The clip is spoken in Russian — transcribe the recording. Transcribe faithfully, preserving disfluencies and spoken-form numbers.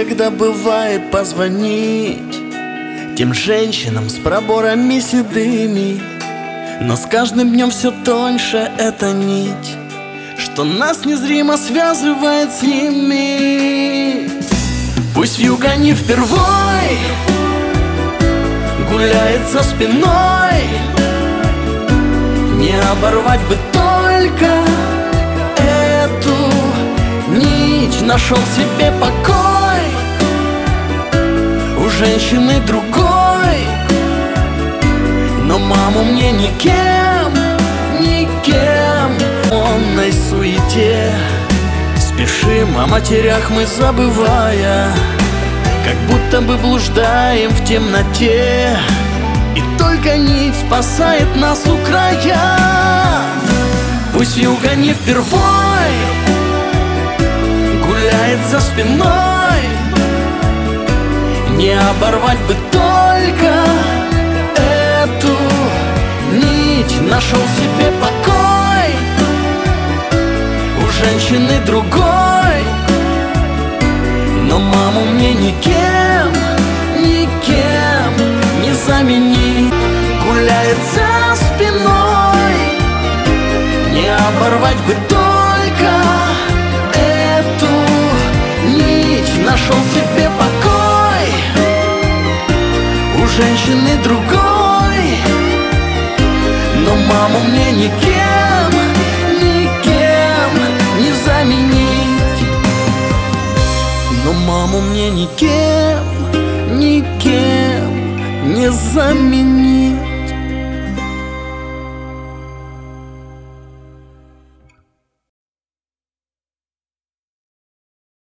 когда бывает позвонить тем женщинам с проборами седыми, но с каждым днем все тоньше эта нить, что нас незримо связывает с ними. Пусть вьюга не впервой гуляет за спиной, не оборвать бы только эту нить. Нашел себе покой у женщины другой, но маму мне никем, никем в онной суете. Спешим, о матерях мы забывая, как будто бы блуждаем в темноте, и только нить спасает нас у края. Пусть вьюга не впервой гуляет за спиной, не оборвать бы только эту нить. Нашел себе покой у женщины другой, но маму мне никем, никем не заменить. Гуляет за спиной, не оборвать бы только эту нить. Нашел себе покой у женщины другой, но маму мне никем, никем не заменить. Но маму мне никем, никем не заменить.